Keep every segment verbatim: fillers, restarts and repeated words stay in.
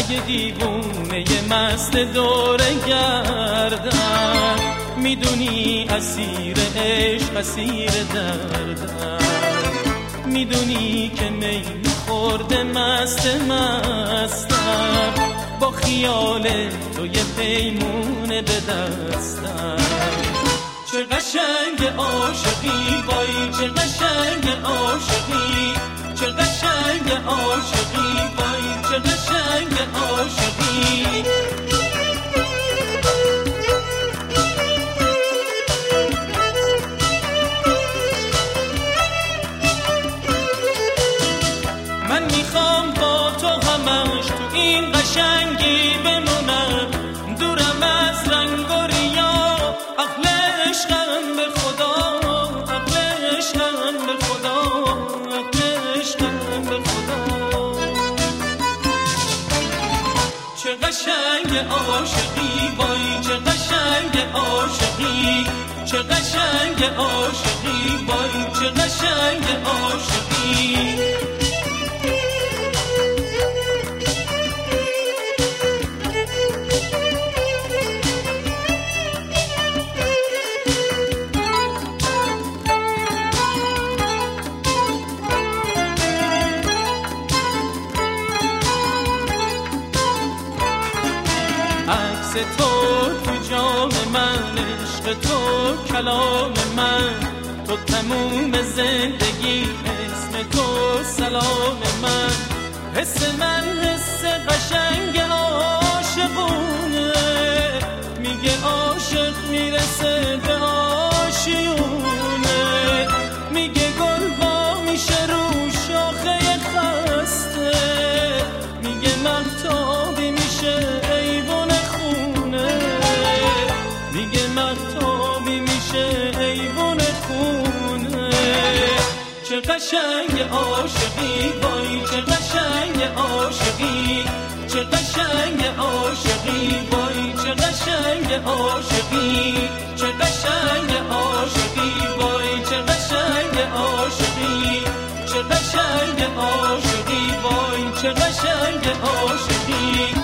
اگه دیوونه مست دوره گردم، میدونی اسیر عشق اسیر دردم، میدونی که میل خورده مست مستم، با خیال تو یه پیمونه به دستم. چه قشنگ عاشقی وای، چه قشنگ عاشقی، چه قشنگ عاشقی وای، چه قشنگ عاشقی. من میخوام با تو همش تو این قشنگی بمونم، دورم از رنگ و ریا، عقل عشقم به خدا، عقل عشقم به خدا، عقل عشقم به خدا. چه قشنگ عاشقی وای، چه قشنگ عاشقی، چه قشنگ عاشقی وای، چه قشنگ عاشقی. عکس تو تو جام من، عشق تو کلام من، تو تموم زندگی، اسم تو سلام من. حس من حس قشنگ عاشقونه، میگه عاشق میرسه به آشیونه، میگه گل وا میشه رو شاخه خسته، میگه مهتابی میشه مهتابی میشه ایوون خونه. چه قشنگ عاشقی وای، چه قشنگ عاشقی، چه قشنگ عاشقی وای، چه قشنگ عاشقی، چه قشنگ عاشقی وای، چه قشنگ عاشقی، چه قشنگ عاشقی وای، چه قشنگ عاشقی.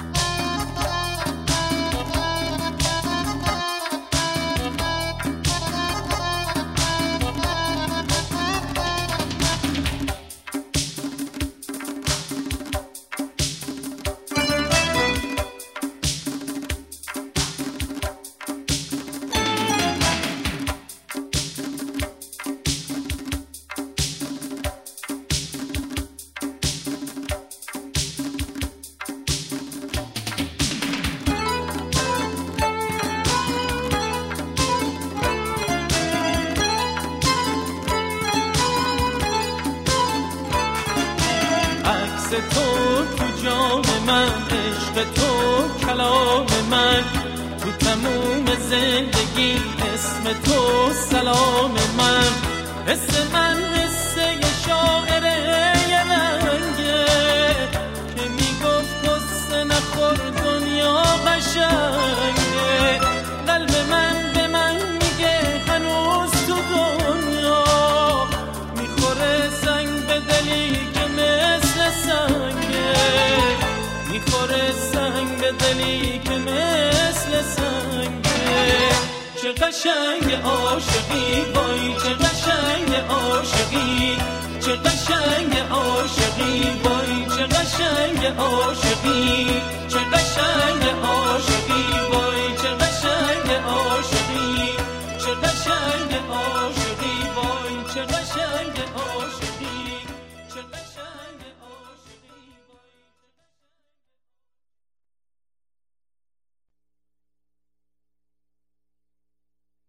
تو تو جام من، عشق تو کلام من، تو تموم زندگی، اسم تو سلام من. حس من حس یه شاعر یه رنگه که میگفت قصه نخور دنیا قشنگه. قلب من به من میگه هنوز تو دنیا میخوره سنگ به دلی که مثل سنگه، میخوره سنگ به دلی که مثل سنگه. چه قشنگ عاشقی وای، چه قشنگ عاشقی، چه قشنگ عاشقی وای، چه قشنگ عاشقی، چه قشنگ عاشقی وای، چه قشنگ عاشقی، چه قشنگ عاشقی وای، چه قشنگ